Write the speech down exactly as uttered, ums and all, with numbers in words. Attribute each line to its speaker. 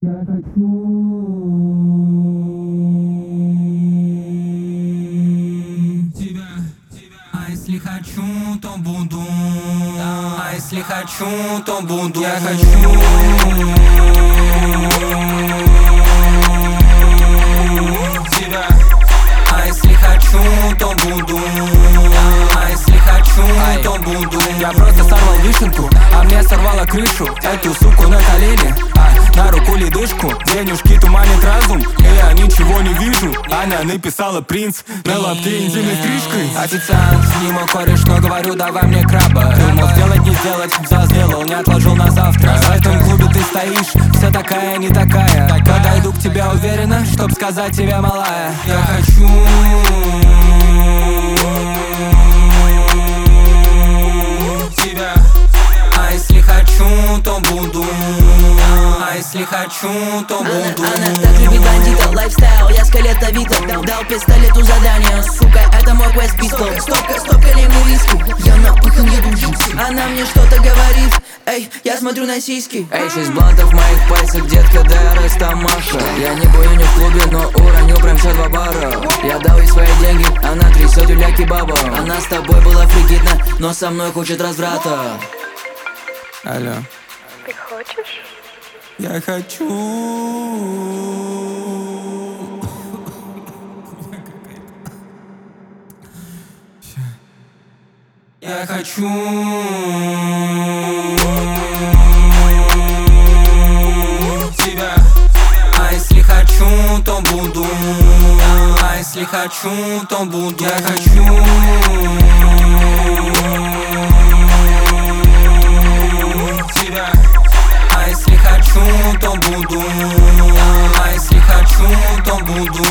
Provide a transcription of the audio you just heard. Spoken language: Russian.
Speaker 1: Я хочу тебя, тебя. А если хочу, то буду. А если хочу, то буду. Я хочу тебя. А если хочу, то буду. А если хочу, Ай. то буду.
Speaker 2: Я просто сорвал вишенку, а мне сорвало крышу. Эту суку на колени, а на руку ледышку. Денежки туманят разум, и я ничего не вижу. Она написала принц на лапке интимной стрижкой.
Speaker 1: Официант, не мой кореш, но говорю, давай мне краба.
Speaker 2: Думал сделать, не сделать, все сделал, не отложил на завтра. В этом клубе ты стоишь, вся такая, не такая. Подойду к тебе уверенно, чтоб сказать тебе, малая.
Speaker 1: Я хочу тебя. А если хочу, то буду. А если хочу, то буду.
Speaker 3: Она, она так любит бандита, лайфстайл, я скелет Авито. Дал, дал пистолету задание, сука, это мой квест пистол. Стопка, стопка лиму виски, я напыхан, еду джинсы. Она мне что-то говорит, эй, я смотрю на сиськи.
Speaker 4: Эй, шесть блантов в моих пальцах, детка, дай Растамаша. Я не буяню в клубе, но уронил прям все два бара. Я дал ей свои деньги, она трясет юля кебаба. Она с тобой была фригидна, но со мной хочет разврата.
Speaker 2: Алло.
Speaker 5: Ты хочешь?
Speaker 2: Я хочу.
Speaker 1: Я хочу тебя. А если хочу, то буду. А если хочу, то буду. Я хочу тебя. А если хочу, то буду. А если хочу, то буду.